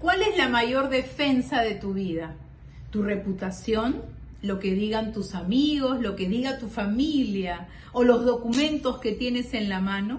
¿Cuál es la mayor defensa de tu vida? ¿Tu reputación? ¿Lo que digan tus amigos? ¿Lo que diga tu familia? ¿O los documentos que tienes en la mano?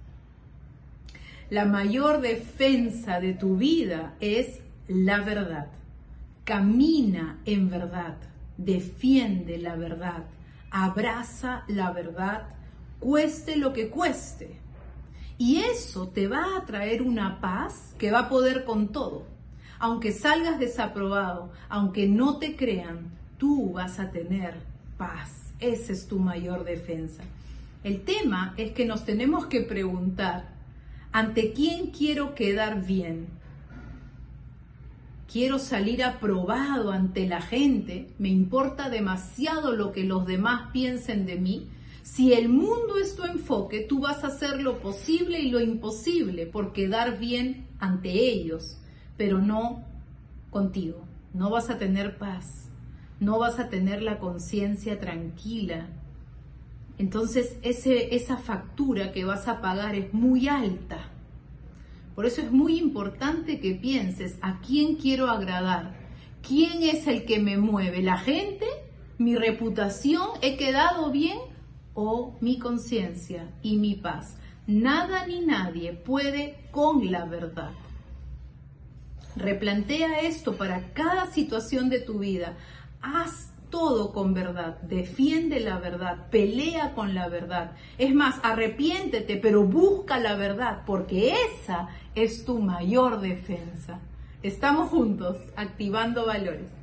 La mayor defensa de tu vida es la verdad. Camina en verdad, defiende la verdad, abraza la verdad, cueste lo que cueste. Y eso te va a traer una paz que va a poder con todo. Aunque salgas desaprobado, aunque no te crean, tú vas a tener paz. Esa es tu mayor defensa. El tema es que nos tenemos que preguntar, ¿ante quién quiero quedar bien? ¿Quiero salir aprobado ante la gente? ¿Me importa demasiado lo que los demás piensen de mí? Si el mundo es tu enfoque, tú vas a hacer lo posible y lo imposible por quedar bien ante ellos, pero no contigo. No vas a tener paz, no vas a tener la conciencia tranquila. Entonces esa factura que vas a pagar es muy alta. Por eso es muy importante que pienses a quién quiero agradar, quién es el que me mueve, la gente, mi reputación, he quedado bien o mi conciencia y mi paz. Nada ni nadie puede con la verdad. Replantea esto para cada situación de tu vida. Haz todo con verdad, defiende la verdad, pelea con la verdad. Es más, arrepiéntete, pero busca la verdad, porque esa es tu mayor defensa. Estamos juntos, activando valores.